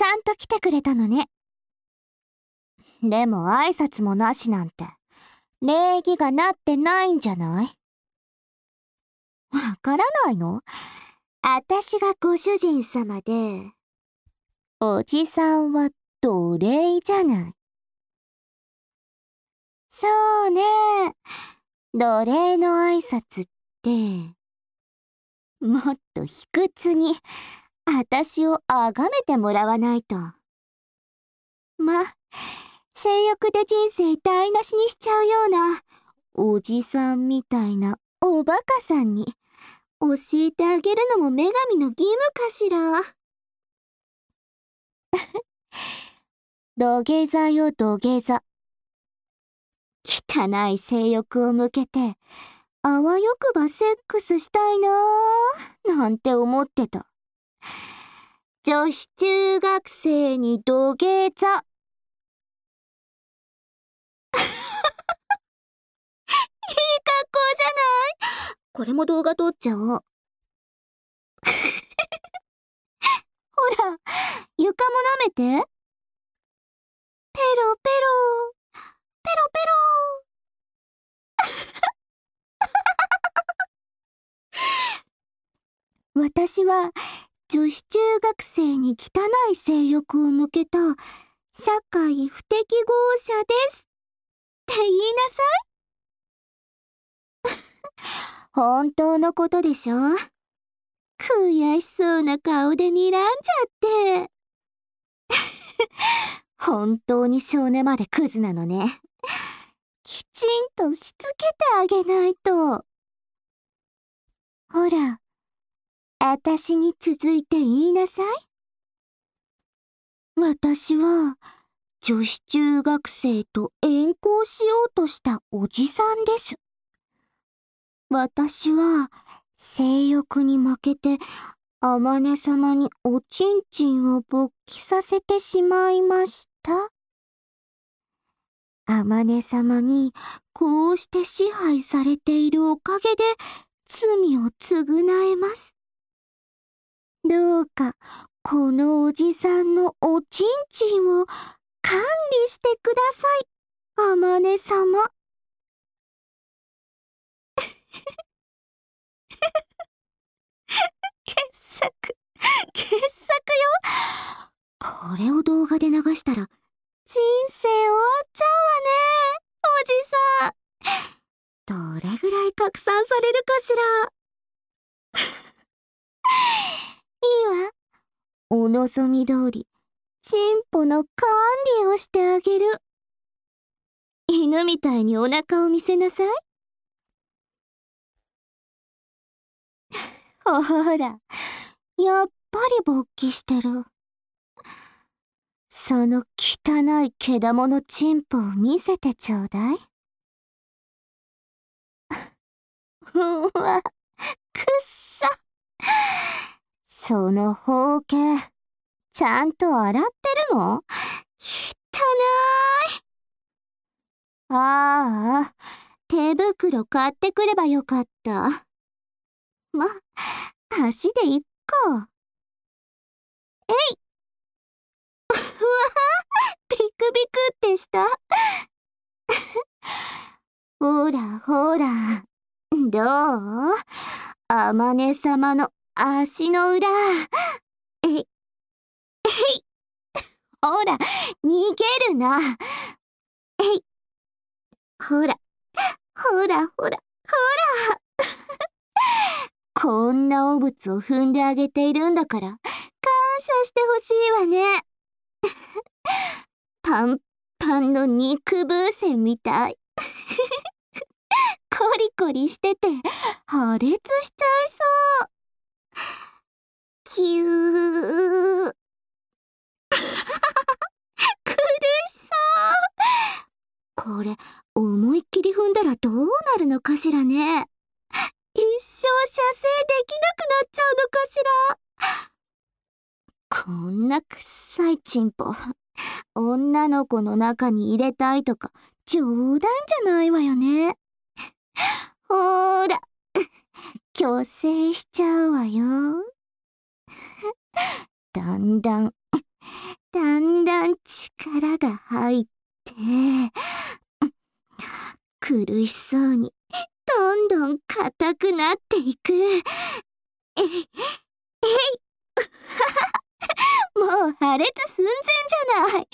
ゃんと来てくれたのね。でも挨拶もなしなんて、礼儀がなってないんじゃない？わからないの？あたしがご主人様で、おじさんは奴隷じゃない。そうね。奴隷の挨拶って、もっと卑屈に、あたしを崇めてもらわないと。ま、性欲で人生台無しにしちゃうような、おじさんみたいなおバカさんに、教えてあげるのも女神の義務かしら。土下座よ土下座。汚い性欲を向けて、あわよくばセックスしたいなーなんて思ってた。女子中学生に土下座。いい格好じゃない？これも動画撮っちゃおう。ほら、床も舐めて。ペロペロ。ペロペロ。私は女子中学生に汚い性欲を向けた社会不適合者ですって言いなさい。本当のことでしょ？悔しそうな顔で睨んじゃって。本当に性根までクズなのね。きちんとしつけてあげないと。ほら、あたしに続いて言いなさい。私は女子中学生と遠行しようとしたおじさんです。私は性欲に負けてあまね様におちんちんを勃起させてしまいました。あまね様にこうして支配されているおかげで罪を償えます。どうかこのおじさんのおちんちんを管理してください、あまね様。傑作、傑作よ。これを動画で流したら人生終わっちゃうわね、おじさん。どれぐらい拡散されるかしら。いいわ。お望み通り、チンポの管理をしてあげる。犬みたいにお腹を見せなさい。ほら、やっぱり勃起してる。その汚い毛玉のチンポを見せてちょうだい。うわ、くっさ。その包茎、ちゃんと洗ってるの？汚い。ああ、手袋買ってくればよかった。ま、足でいっか。えい。うわ、ビクビクってした。ほらほら、どう？あまね様の足の裏。えい、えい。ほら、逃げるな。えい。ほら、ほらほら、ほら。こんな汚物を踏んであげているんだから、感謝してほしいわね。パンパンの肉風船みたい。コリコリしてて破裂しちゃいそう。キュー。苦しそう。これ思いっきり踏んだらどうなるのかしらね。一生射精できなくなっちゃうのかしら。こんなくっさいチンポ、女の子の中に入れたいとか冗談じゃないわよね。ほーら、虚勢しちゃうわよ。だんだんだんだん力が入って、苦しそうにどんどん硬くなっていく。えい、えい、もう破裂寸前じゃない。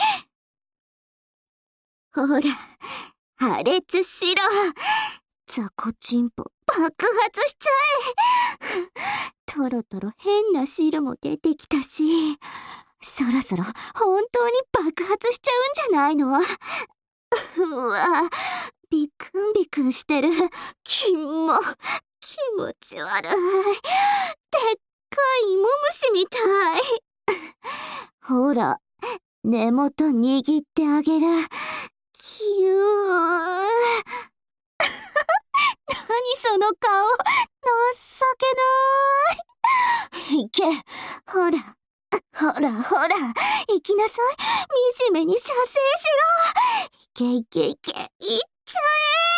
ほら、破裂しろ。雑魚チンポ爆発しちゃえ。トロトロ変な汁も出てきたし、そろそろ本当に爆発しちゃうんじゃないの？うわ、ビクンビクンしてる。気持ち悪い。でっかい芋虫みたい。ほら、根元握ってあげる。キュー。何その顔。情けない。いけ。ほら、ほら、ほら。行きなさい。惨めに射精しろ。いけいけいけ。いっちゃ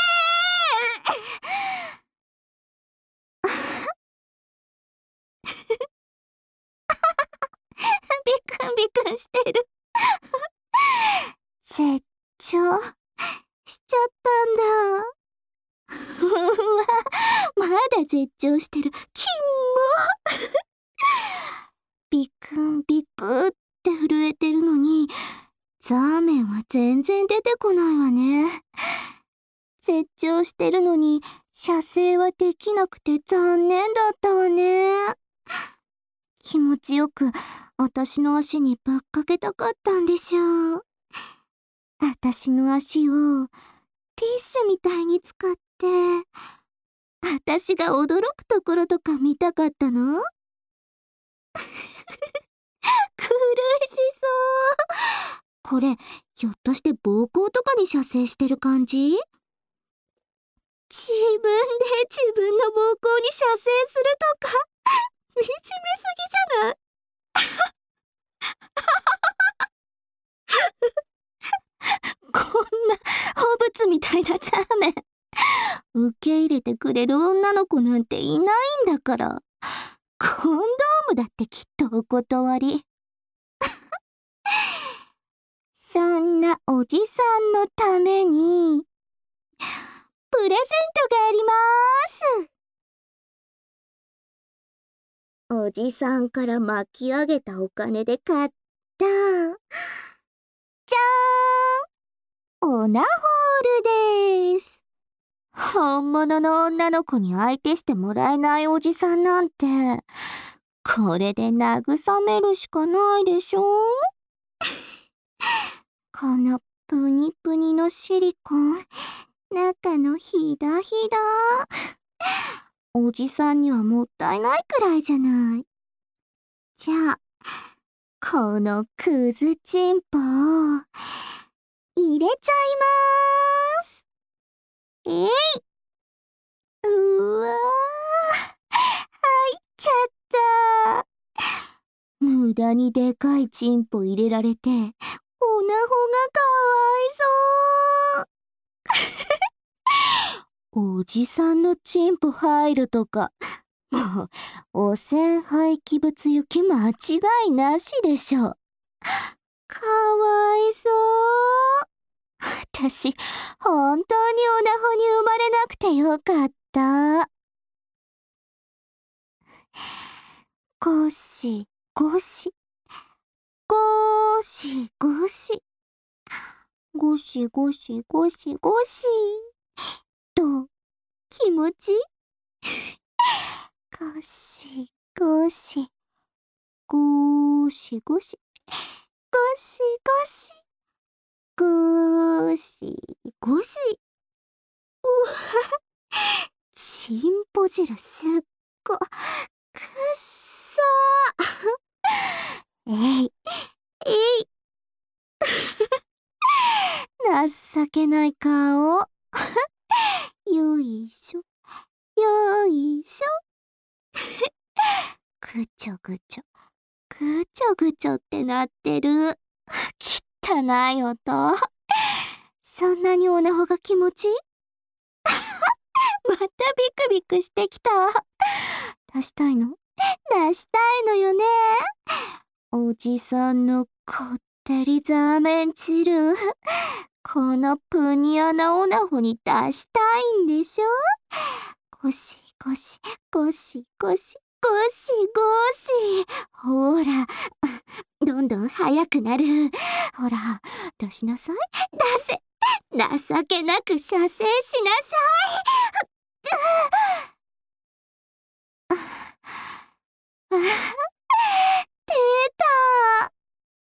え。ビクンビクンしてる。絶頂しちゃったんだ。うわ、まだ絶頂してる。キモ。ビクンビクって震えてるのに、ザーメンは全然出てこないわね。絶頂してるのに、射精はできなくて残念だったわね。気持ちよく私の足にぶっかけたかったんでしょう。私の足をティッシュみたいに使って、私が驚くところとか見たかったの？苦しそう。これ、ひょっとして膀胱とかに射精してる感じ？自分で自分の膀胱に射精するとか、惨めすぎじゃない？こんな汚物みたいなザーメン。受け入れてくれる女の子なんていないんだから。コンドームだってきっとお断り。そんなおじさんのために、プレゼントがあります。おじさんから巻き上げたお金で買った、じゃーん！オナホールです。本物の女の子に相手してもらえないおじさんなんて、これで慰めるしかないでしょ？このプニプニのシリコン、中のヒダヒダ。おじさんにはもったいないくらいじゃない。じゃあ、このクズチンポを入れちゃいます。えい！うわー、入っちゃった。無駄にでかいチンポ入れられて、オナホがかわいそう。おじさんのチンポ入るとか、もう、汚染廃棄物行き間違いなしでしょ。かわいそう。私、本当にオナホに生まれなくてよかった。ゴシゴシ、ゴシゴシ、ゴシゴシゴシゴシ。どう？気持ち？ゴシゴシ、ゴシゴシ、ゴシゴシ、ゴシゴシ。うわ、チンポ汁すっごくっさー。えい、えい。情けない顔。よいしょ、よいしょ。ぐちょぐちょ、ぐちょぐちょってなってる。汚い音。そんなにオナホが気持ちいい？またビクビクしてきた。出したいの？出したいのよね。おじさんのこっってりザーメン汁、このプニアなオナホに出したいんでしょ。ゴシゴシゴシゴシゴシゴシ。ほら、どんどん速くなる。ほら、出しなさい。出せ。情けなく射精しなさい。出た。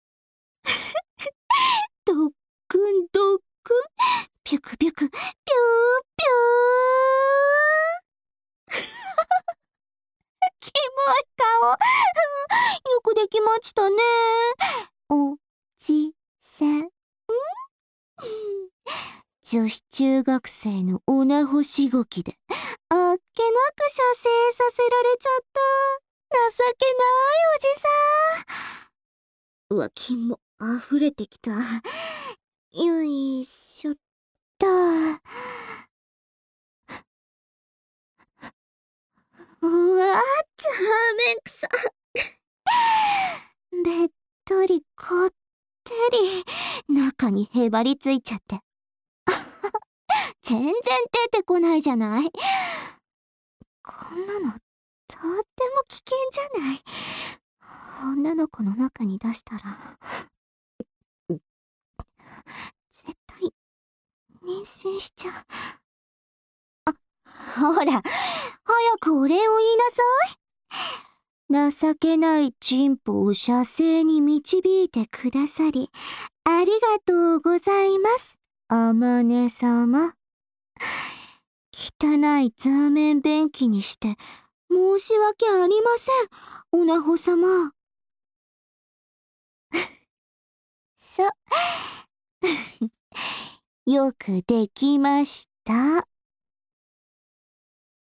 ドックンドックン、ピュクピュク、ピューピュー。キモい顔。よくできましたね。おじさん。女子中学生のオナホしごきで、あっけなく射精させられちゃった。情けないおじさん。うわ、キモ、溢れてきた。よいしょっと。うわ、ザーメンくさ。べっとりこってり、中にへばりついちゃって。全然出てこないじゃない。こんなの、とっても危険じゃない。女の子の中に出したら、絶対、妊娠しちゃう。ほら、早くお礼を言いなさい。情けないチンポを射精に導いてくださり、ありがとうございます、あまね様。汚いザーメン便器にして申し訳ありません、おなほ様。そう。よくできました。